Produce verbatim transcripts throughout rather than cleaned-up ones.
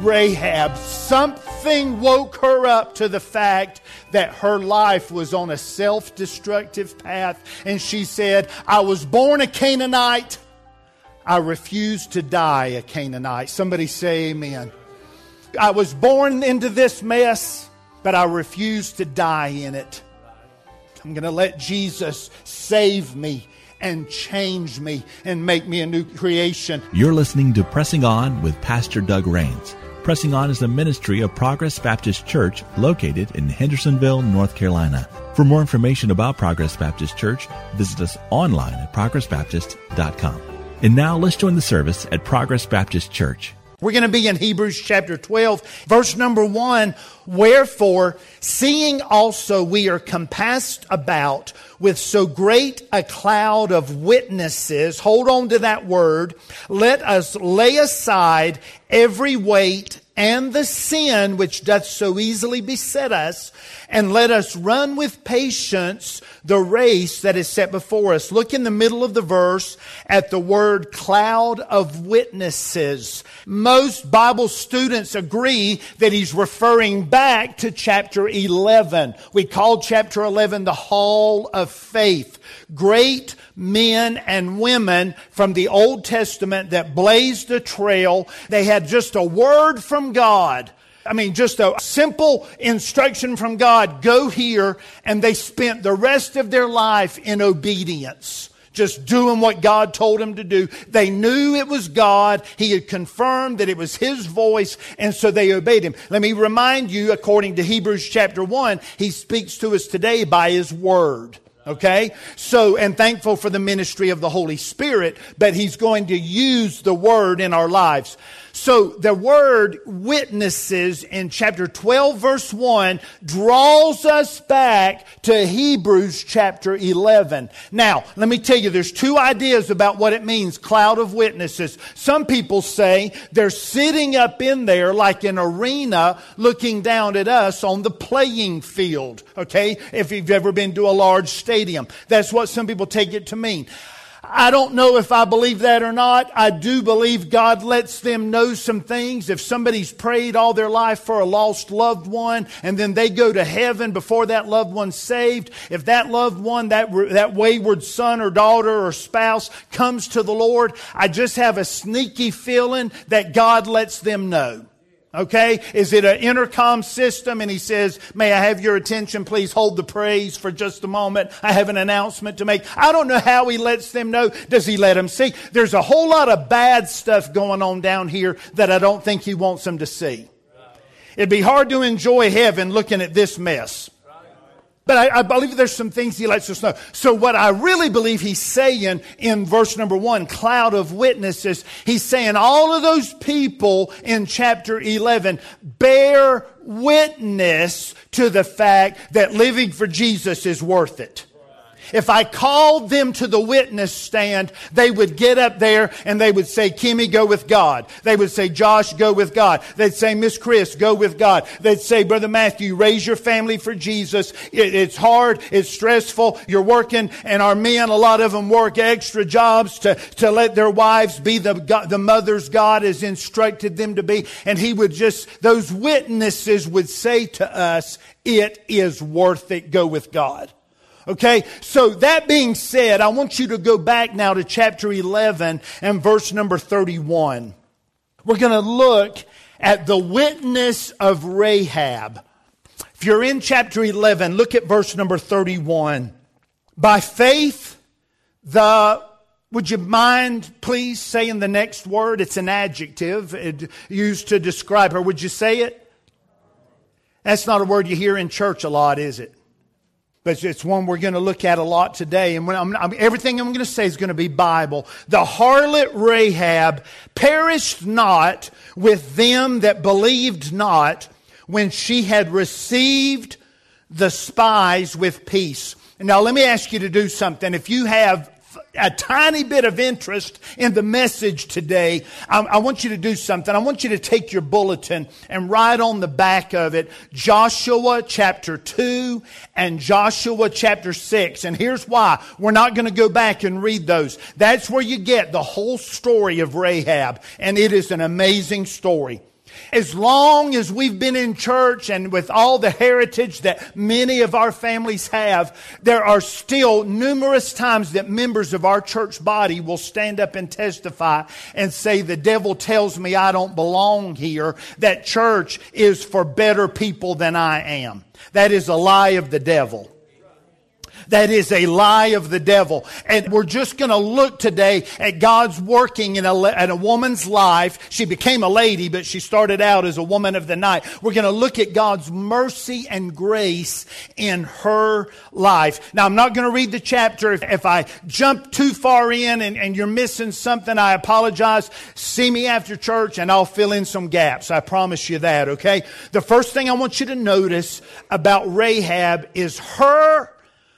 Rahab. Something woke her up to the fact that her life was on a self-destructive path. And she said, I was born a Canaanite. I refuse to die a Canaanite. Somebody say amen. I was born into this mess, but I refuse to die in it. I'm going to let Jesus save me and change me and make me a new creation. You're listening to Pressing On with Pastor Doug Rains. Pressing On is a ministry of Progress Baptist Church located in Hendersonville, North Carolina. For more information about Progress Baptist Church, visit us online at progress baptist dot com. And now let's join the service at Progress Baptist Church. We're going to be in Hebrews chapter twelve, verse number one. Wherefore, seeing also we are compassed about with so great a cloud of witnesses, hold on to that word, let us lay aside every weight and the sin which doth so easily beset us, and let us run with patience the race that is set before us. Look in the middle of the verse at the word cloud of witnesses. Most Bible students agree that he's referring back to chapter eleven. We call chapter eleven the Hall of Faith. Great men and women from the Old Testament that blazed a trail. They had just a word from God. I mean, just a simple instruction from God, go here, and they spent the rest of their life in obedience, just doing what God told them to do. They knew it was God. He had confirmed that it was His voice, and so they obeyed Him. Let me remind you, according to Hebrews chapter one, He speaks to us today by His Word. Okay? So, and thankful for the ministry of the Holy Spirit, but He's going to use the Word in our lives. So the word witnesses in chapter twelve verse one draws us back to Hebrews chapter eleven. Now, let me tell you, there's two ideas about what it means, cloud of witnesses. Some people say they're sitting up in there like an arena looking down at us on the playing field. Okay? If you've ever been to a large stadium. That's what some people take it to mean. I don't know if I believe that or not. I do believe God lets them know some things. If somebody's prayed all their life for a lost loved one and then they go to heaven before that loved one's saved, if that loved one, that, that wayward son or daughter or spouse comes to the Lord, I just have a sneaky feeling that God lets them know. Okay? Is it an intercom system? And He says, may I have your attention? Please hold the praise for just a moment. I have an announcement to make. I don't know how He lets them know. Does He let them see? There's a whole lot of bad stuff going on down here that I don't think He wants them to see. It'd be hard to enjoy heaven looking at this mess. But I, I believe there's some things He lets us know. So what I really believe He's saying in verse number one, cloud of witnesses, He's saying all of those people in chapter eleven bear witness to the fact that living for Jesus is worth it. If I called them to the witness stand, they would get up there and they would say, Kimmy, go with God. They would say, Josh, go with God. They'd say, Miss Chris, go with God. They'd say, Brother Matthew, raise your family for Jesus. It, it's hard. It's stressful. You're working. And our men, a lot of them work extra jobs to, to let their wives be the, the mothers God has instructed them to be. And he would just, those witnesses would say to us, it is worth it. Go with God. Okay, so that being said, I want you to go back now to chapter eleven and verse number thirty-one. We're going to look at the witness of Rahab. If you're in chapter eleven, look at verse number thirty-one. By faith, the, would you mind please saying the next word? It's an adjective used to describe her. Would you say it? That's not a word you hear in church a lot, is it? But it's one we're going to look at a lot today. And when I'm, I'm, everything I'm going to say is going to be Bible. The harlot Rahab perished not with them that believed not when she had received the spies with peace. Now let me ask you to do something. If you have a tiny bit of interest in the message today, I, I want you to do something. I want you to take your bulletin and write on the back of it Joshua chapter two and Joshua chapter six. And here's why. We're not going to go back and read those. That's where you get the whole story of Rahab. And it is an amazing story. As long as we've been in church and with all the heritage that many of our families have, there are still numerous times that members of our church body will stand up and testify and say, the devil tells me I don't belong here. That church is for better people than I am. That is a lie of the devil. That is a lie of the devil. And we're just going to look today at God's working in a, in a woman's life. She became a lady, but she started out as a woman of the night. We're going to look at God's mercy and grace in her life. Now, I'm not going to read the chapter. If, if I jump too far in and, and you're missing something, I apologize. See me after church and I'll fill in some gaps. I promise you that, okay? The first thing I want you to notice about Rahab is her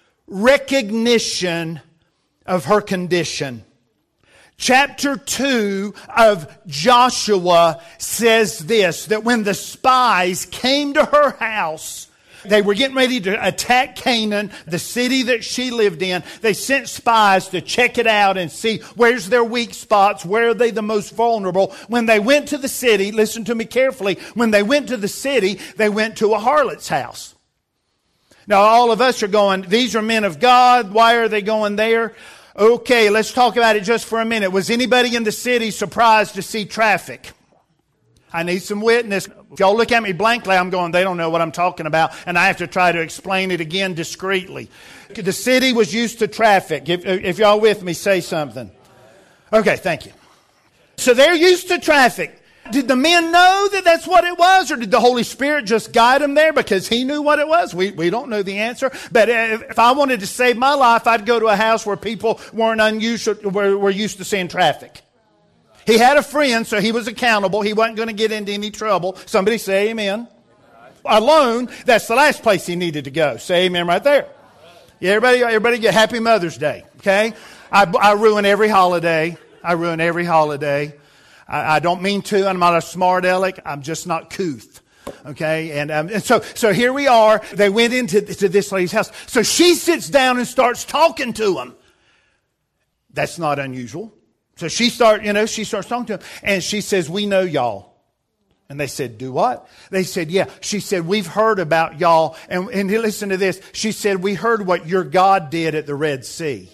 recognition of her condition. Chapter two of Joshua says this, that when the spies came to her house, they were getting ready to attack Canaan, the city that she lived in. They sent spies to check it out and see where's their weak spots, where are they the most vulnerable. When they went to the city, listen to me carefully, when they went to the city, they went to a harlot's house. Now, all of us are going, these are men of God. Why are they going there? Okay, let's talk about it just for a minute. Was anybody in the city surprised to see traffic? I need some witness. If y'all look at me blankly, I'm going, they don't know what I'm talking about. And I have to try to explain it again discreetly. The city was used to traffic. If, if y'all with me, say something. Okay, thank you. So they're used to traffic. Did the men know that that's what it was, or did the Holy Spirit just guide them there because He knew what it was? We we don't know the answer. But if, if I wanted to save my life, I'd go to a house where people weren't unusual, were, were used to seeing traffic. He had a friend, so he was accountable. He wasn't going to get into any trouble. Somebody say amen. Alone, that's the last place he needed to go. Say amen right there. Yeah, everybody, everybody get Happy Mother's Day, okay? I, I ruin every holiday. I ruin every holiday. I don't mean to. I'm not a smart aleck. I'm just not couth. Okay. And, um, and so, so here we are. They went into to this lady's house. So she sits down and starts talking to them. That's not unusual. So she start, you know, she starts talking to them and she says, we know y'all. And they said, do what? They said, yeah. She said, we've heard about y'all. And, and listen to this. She said, we heard what your God did at the Red Sea.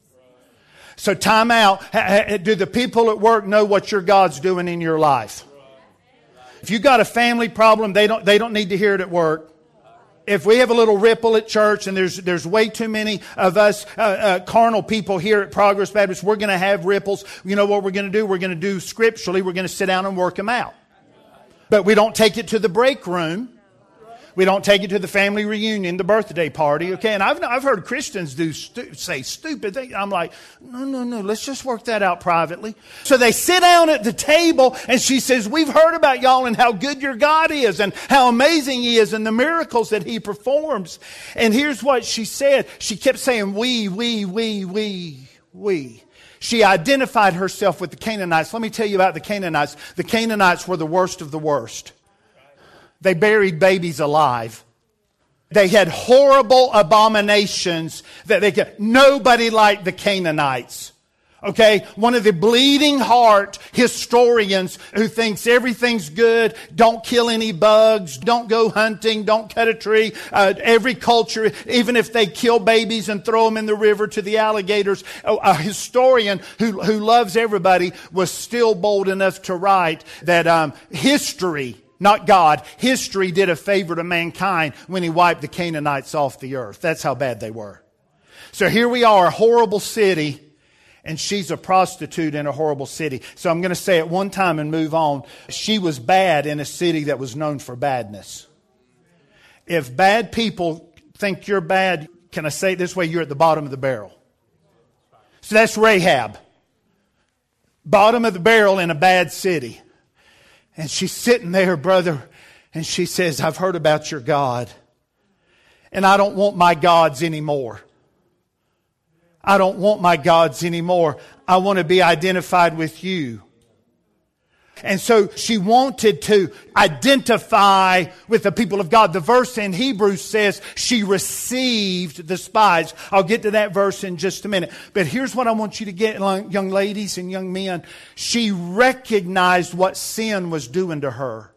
So time out. Do the people at work know what your God's doing in your life? If you got a family problem, they don't they don't need to hear it at work. If we have a little ripple at church and there's there's way too many of us uh, uh, carnal people here at Progress Baptist, we're going to have ripples. You know what we're going to do? We're going to do scripturally. We're going to sit down and work them out. But we don't take it to the break room. We don't take it to the family reunion, the birthday party, okay? And I've I've heard Christians do stu- say stupid things. I'm like, no, no, no, let's just work that out privately. So they sit down at the table, and she says, we've heard about y'all and how good your God is and how amazing He is and the miracles that He performs. And here's what she said. She kept saying, we, we, we, we, we. She identified herself with the Canaanites. Let me tell you about the Canaanites. The Canaanites were the worst of the worst. They buried babies alive. They had horrible abominations that they could. Nobody liked the Canaanites. Okay? One of the bleeding heart historians who thinks everything's good, don't kill any bugs, don't go hunting, don't cut a tree. Uh, every culture, even if they kill babies and throw them in the river to the alligators, a, a historian who, who loves everybody was still bold enough to write that um, history, not God, history did a favor to mankind when He wiped the Canaanites off the earth. That's how bad they were. So here we are, a horrible city, and she's a prostitute in a horrible city. So I'm going to say it one time and move on. She was bad in a city that was known for badness. If bad people think you're bad, can I say it this way? You're at the bottom of the barrel. So that's Rahab. Bottom of the barrel in a bad city. And she's sitting there, brother, and she says, I've heard about your God, and I don't want my gods anymore. I don't want my gods anymore. I want to be identified with you. And so she wanted to identify with the people of God. The verse in Hebrews says she received the spies. I'll get to that verse in just a minute. But here's what I want you to get, young ladies and young men. She recognized what sin was doing to her.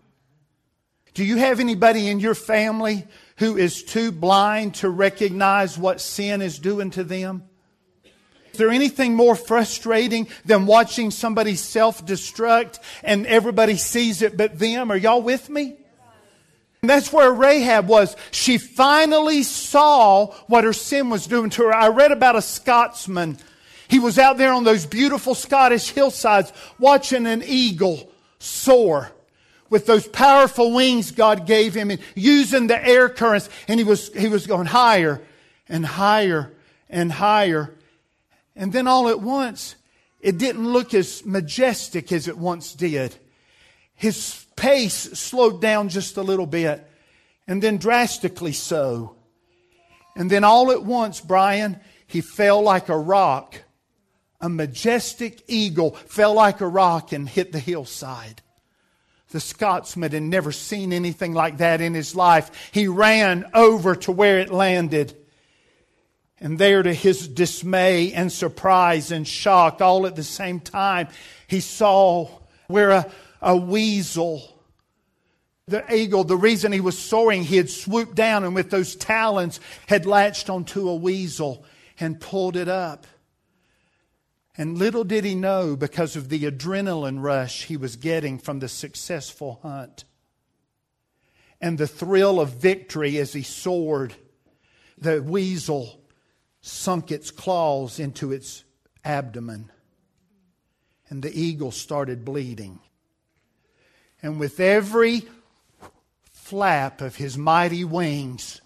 Do you have anybody in your family who is too blind to recognize what sin is doing to them? Is there anything more frustrating than watching somebody self-destruct and everybody sees it but them? Are y'all with me? And that's where Rahab was. She finally saw what her sin was doing to her. I read about a Scotsman. He was out there on those beautiful Scottish hillsides watching an eagle soar with those powerful wings God gave him and using the air currents. And he was, he was going higher and higher and higher. And then all at once, it didn't look as majestic as it once did. His pace slowed down just a little bit, and then drastically so. And then all at once, Brian, he fell like a rock. A majestic eagle fell like a rock and hit the hillside. The Scotsman had never seen anything like that in his life. He ran over to where it landed. And there, to his dismay and surprise and shock all at the same time, he saw where a, a weasel, the eagle, the reason he was soaring, he had swooped down and with those talons had latched onto a weasel and pulled it up. And little did he know, because of the adrenaline rush he was getting from the successful hunt and the thrill of victory as he soared, the weasel sunk its claws into its abdomen, and the eagle started bleeding. And with every flap of his mighty wings,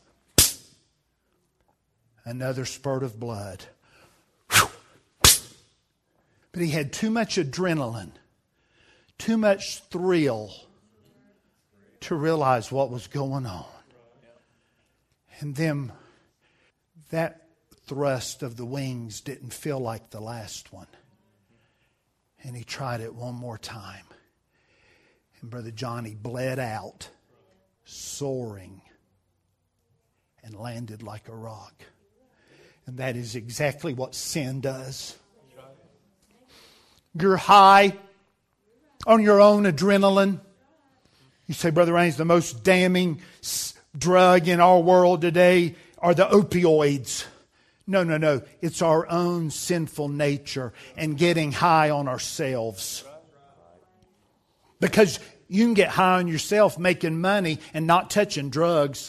another spurt of blood. But he had too much adrenaline, too much thrill to realize what was going on. And then that thrust of the wings didn't feel like the last one. And he tried it one more time. And Brother Johnny bled out, soaring, and landed like a rock. And that is exactly what sin does. You're high on your own adrenaline. You say, Brother Raines, the most damning drug in our world today are the opioids. No, no, no. It's our own sinful nature and getting high on ourselves. Because you can get high on yourself making money and not touching drugs.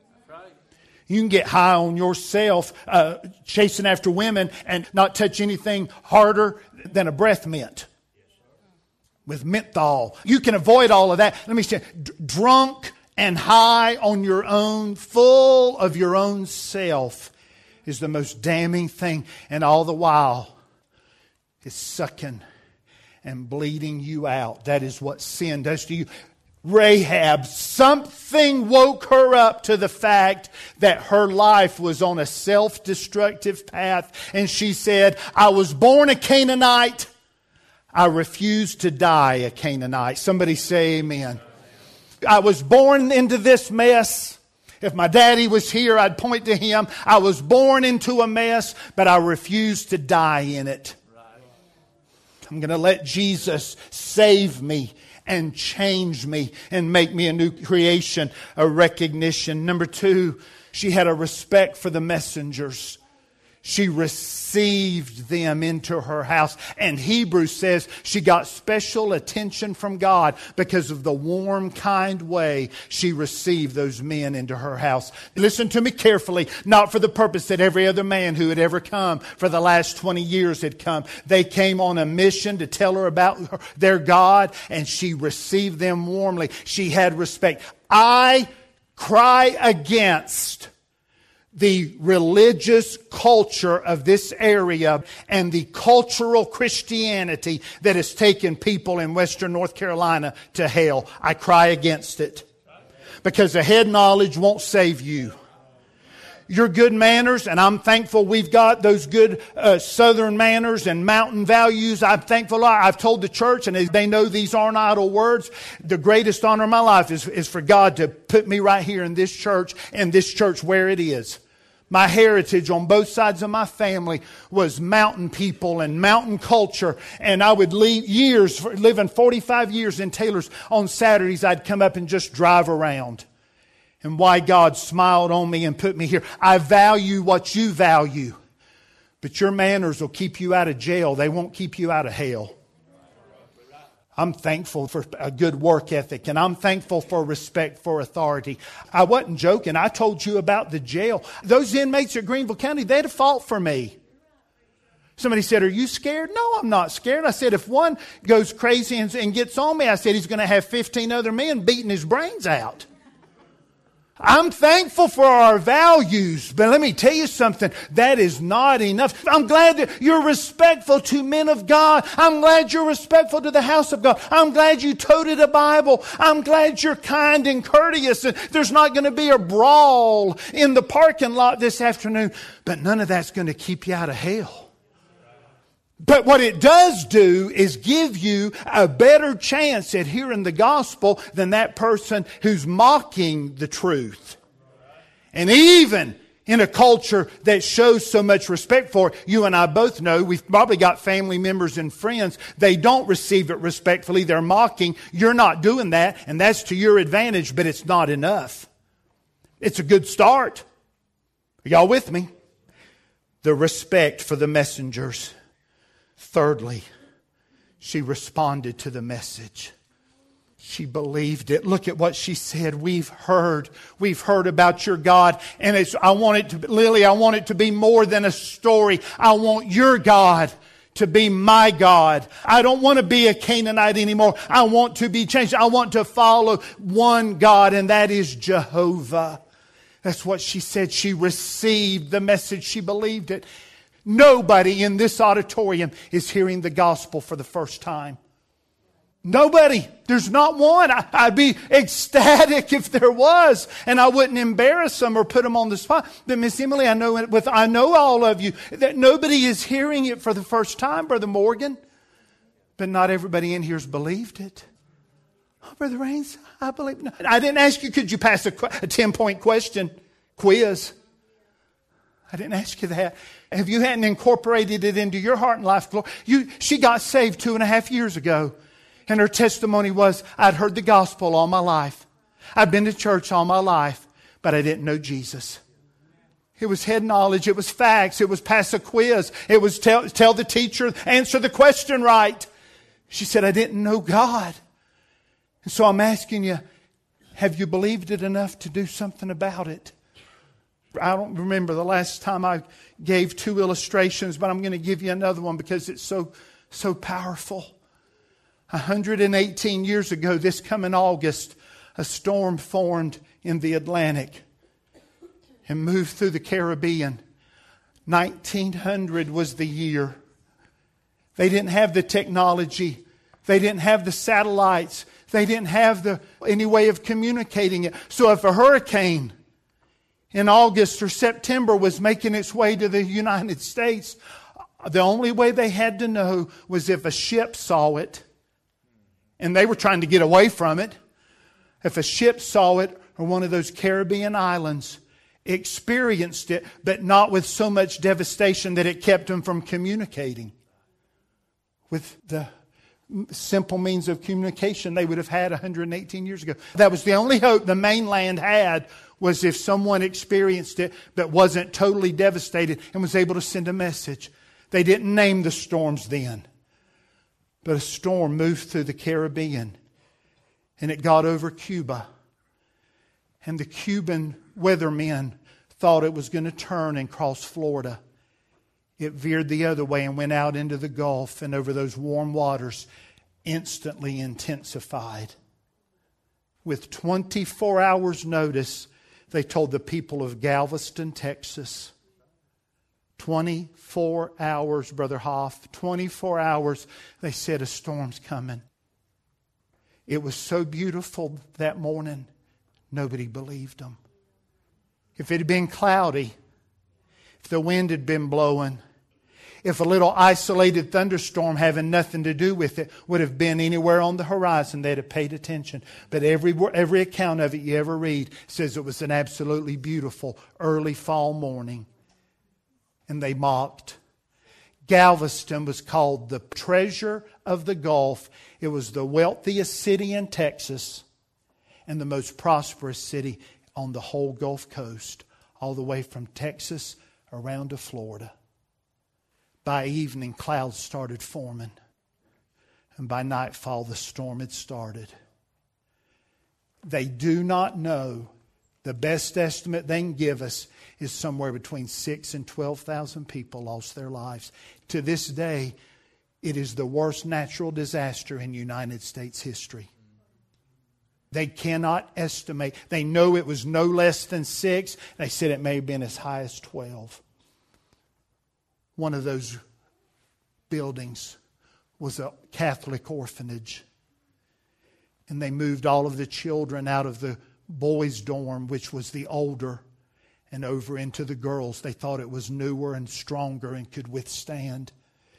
You can get high on yourself uh, chasing after women and not touch anything harder than a breath mint with menthol. You can avoid all of that. Let me say, d- drunk and high on your own, full of your own self, is the most damning thing. And all the while, it's sucking and bleeding you out. That is what sin does to you. Rahab, something woke her up to the fact that her life was on a self-destructive path. And she said, I was born a Canaanite. I refuse to die a Canaanite. Somebody say amen. I was born into this mess. If my daddy was here, I'd point to him. I was born into a mess, but I refuse to die in it. I'm going to let Jesus save me and change me and make me a new creation, a recognition. Number two, she had a respect for the messengers. She received them into her house. And Hebrews says she got special attention from God because of the warm, kind way she received those men into her house. Listen to me carefully, not for the purpose that every other man who had ever come for the last twenty years had come. They came on a mission to tell her about her, their God, and she received them warmly. She had respect. I cry against the religious culture of this area and the cultural Christianity that has taken people in Western North Carolina to hell. I cry against it. Because the head knowledge won't save you. Your good manners, and I'm thankful we've got those good uh, southern manners and mountain values. I'm thankful. I've told the church, and they know these aren't idle words. The greatest honor of my life is, is for God to put me right here in this church, and this church where it is. My heritage on both sides of my family was mountain people and mountain culture. And I would leave years, living forty-five years in Taylor's, on Saturdays I'd come up and just drive around. And why God smiled on me and put me here. I value what you value. But your manners will keep you out of jail. They won't keep you out of hell. I'm thankful for a good work ethic, and I'm thankful for respect for authority. I wasn't joking. I told you about the jail. Those inmates at Greenville County, they had a fault for me. Somebody said, are you scared? No, I'm not scared. I said, if one goes crazy and, and gets on me, I said, he's going to have fifteen other men beating his brains out. I'm thankful for our values, but let me tell you something, that is not enough. I'm glad that you're respectful to men of God. I'm glad you're respectful to the house of God. I'm glad you toted a Bible. I'm glad you're kind and courteous. And there's not going to be a brawl in the parking lot this afternoon, but none of that's going to keep you out of hell. But what it does do is give you a better chance at hearing the gospel than that person who's mocking the truth. And even in a culture that shows so much respect for it, you and I both know, we've probably got family members and friends, they don't receive it respectfully. They're mocking. You're not doing that, and that's to your advantage, but it's not enough. It's a good start. Are y'all with me? The respect for the messengers. Thirdly, she responded to the message. She believed it. Look at what she said. We've heard. We've heard about your God. And it's, I want it to, Lily, I want it to be more than a story. I want your God to be my God. I don't want to be a Canaanite anymore. I want to be changed. I want to follow one God, and that is Jehovah. That's what she said. She received the message. She believed it. Nobody in this auditorium is hearing the gospel for the first time. Nobody. There's not one. I, I'd be ecstatic if there was, and I wouldn't embarrass them or put them on the spot. But Miss Emily, I know it with I know all of you that nobody is hearing it for the first time, Brother Morgan. But not everybody in here's believed it. Oh, Brother Rains, I believe. No. I didn't ask you, could you pass a, a ten-point question quiz? I didn't ask you that. If you hadn't incorporated it into your heart and life, you, she got saved two and a half years ago. And her testimony was, I'd heard the gospel all my life. I'd been to church all my life, but I didn't know Jesus. It was head knowledge. It was facts. It was pass a quiz. It was tell, tell the teacher, answer the question right. She said, I didn't know God. And so I'm asking you, have you believed it enough to do something about it? I don't remember the last time I gave two illustrations, but I'm going to give you another one because it's so, so powerful. one hundred eighteen years ago, this coming August, a storm formed in the Atlantic and moved through the Caribbean. nineteen hundred was the year. They didn't have the technology. They didn't have the satellites. They didn't have the any way of communicating it. So if a hurricane in August or September was making its way to the United States, the only way they had to know was if a ship saw it, and they were trying to get away from it. If a ship saw it, or one of those Caribbean islands experienced it, but not with so much devastation that it kept them from communicating. With the simple means of communication they would have had one hundred eighteen years ago. That was the only hope the mainland had, was if someone experienced it but wasn't totally devastated and was able to send a message. They didn't name the storms then. But a storm moved through the Caribbean, and it got over Cuba. And the Cuban weathermen thought it was going to turn and cross Florida. It veered the other way and went out into the Gulf, and over those warm waters instantly intensified. With twenty-four hours notice, they told the people of Galveston, Texas, twenty-four hours, Brother Hoff, twenty-four hours, they said a storm's coming. It was so beautiful that morning, nobody believed them. If it had been cloudy, if the wind had been blowing, if a little isolated thunderstorm having nothing to do with it would have been anywhere on the horizon, they'd have paid attention. But every, every account of it you ever read says it was an absolutely beautiful early fall morning. And they mocked. Galveston was called the treasure of the Gulf. It was the wealthiest city in Texas and the most prosperous city on the whole Gulf Coast, all the way from Texas around to Florida. By evening, clouds started forming. And by nightfall, the storm had started. They do not know. The best estimate they can give us is somewhere between six and twelve thousand people lost their lives. To this day, it is the worst natural disaster in United States history. They cannot estimate. They know it was no less than six. They said it may have been as high as twelve. One of those buildings was a Catholic orphanage. And they moved all of the children out of the boys' dorm, which was the older, and over into the girls. They thought it was newer and stronger and could withstand.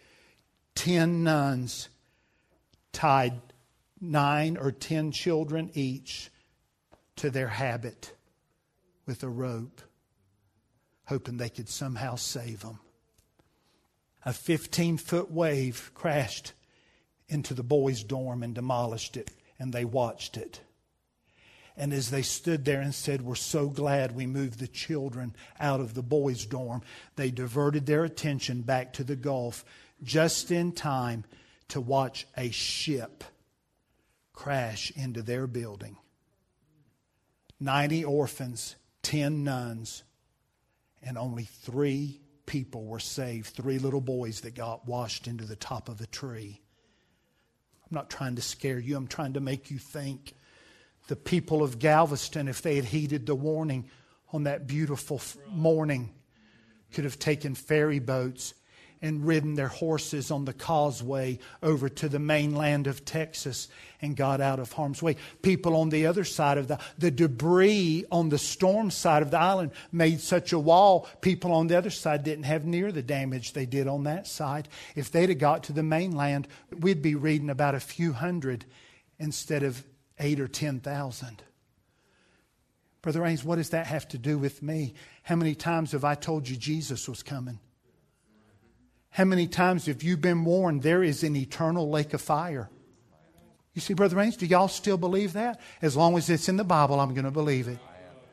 Ten nuns tied nine or ten children each to their habit with a rope, hoping they could somehow save them. A fifteen-foot wave crashed into the boys' dorm and demolished it, and they watched it. And as they stood there and said, "We're so glad we moved the children out of the boys' dorm," they diverted their attention back to the Gulf just in time to watch a ship crash into their building. ninety orphans, ten nuns, and only three people were saved. Three little boys that got washed into the top of a tree. I'm not trying to scare you. I'm trying to make you think. The people of Galveston, if they had heeded the warning on that beautiful morning, could have taken ferry boats and ridden their horses on the causeway over to the mainland of Texas and got out of harm's way. People on the other side of the, the debris on the storm side of the island made such a wall, people on the other side didn't have near the damage they did on that side. If they'd have got to the mainland, we'd be reading about a few hundred instead of eight or ten thousand. Brother Raines, what does that have to do with me? How many times have I told you Jesus was coming? How many times have you been warned there is an eternal lake of fire? You see, Brother Raines, do y'all still believe that? As long as it's in the Bible, I'm going to believe it.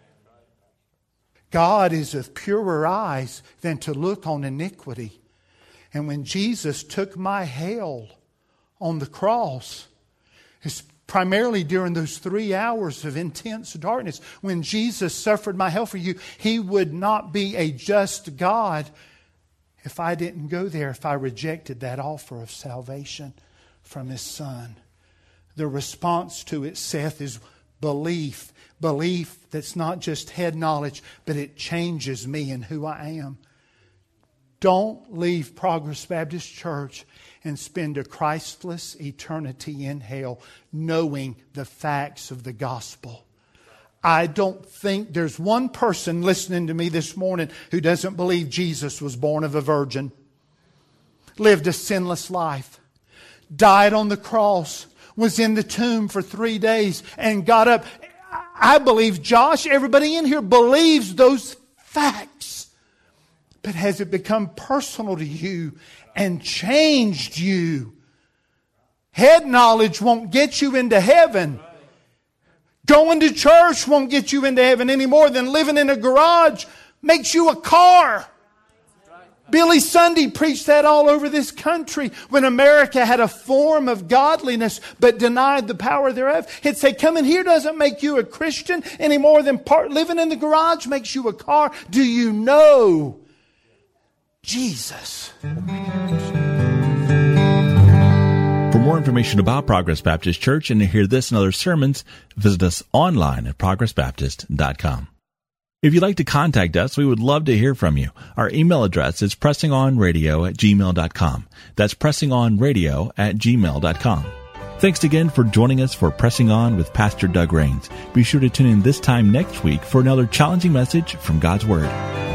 God is of purer eyes than to look on iniquity. And when Jesus took my hell on the cross, it's primarily during those three hours of intense darkness, when Jesus suffered my hell for you, He would not be a just God if I didn't go there, if I rejected that offer of salvation from His Son. The response to it, Seth, is belief. Belief that's not just head knowledge, but it changes me and who I am. Don't leave Progress Baptist Church and spend a Christless eternity in hell knowing the facts of the gospel. I don't think there's one person listening to me this morning who doesn't believe Jesus was born of a virgin, lived a sinless life, died on the cross, was in the tomb for three days, and got up. I believe, Josh, everybody in here believes those facts. But has it become personal to you and changed you? Head knowledge won't get you into heaven. Going to church won't get you into heaven any more than living in a garage makes you a car. Billy Sunday preached that all over this country when America had a form of godliness but denied the power thereof. He'd say, coming here doesn't make you a Christian any more than part, living in the garage makes you a car. Do you know Jesus? For more information about Progress Baptist Church and to hear this and other sermons, visit us online at progress baptist dot com. If you'd like to contact us, we would love to hear from you. Our email address is pressingonradio at gmail dot com. That's pressingonradio at gmail dot com. Thanks again for joining us for Pressing On with Pastor Doug Raines. Be sure to tune in this time next week for another challenging message from God's Word.